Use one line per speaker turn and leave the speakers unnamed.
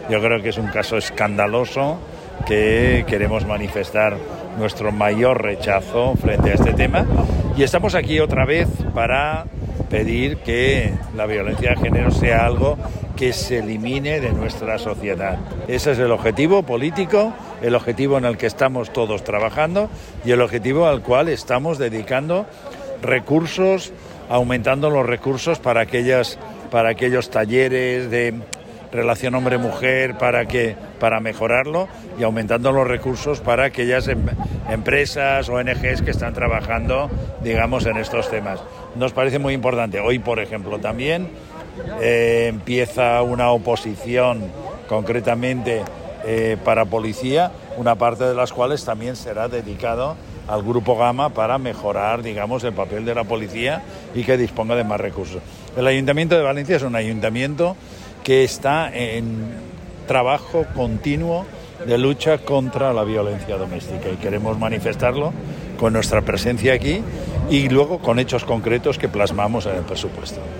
Yo creo que es un caso escandaloso que queremos manifestar nuestro mayor rechazo frente a este tema. Y estamos aquí otra vez para pedir que la violencia de género sea algo que se elimine de nuestra sociedad. Ese es el objetivo político, el objetivo en el que estamos todos trabajando y el objetivo al cual estamos dedicando recursos, aumentando los recursos para aquellos talleres de relación hombre-mujer para mejorarlo y aumentando los recursos para aquellas empresas, ONGs que están trabajando, digamos, en estos temas. Nos parece muy importante. Hoy, por ejemplo, también empieza una oposición, concretamente para policía, una parte de las cuales también será dedicado al Grupo Gama para mejorar, digamos, el papel de la policía y que disponga de más recursos. El Ayuntamiento de Valencia es un ayuntamiento que está en trabajo continuo de lucha contra la violencia doméstica y queremos manifestarlo con nuestra presencia aquí y luego con hechos concretos que plasmamos en el presupuesto.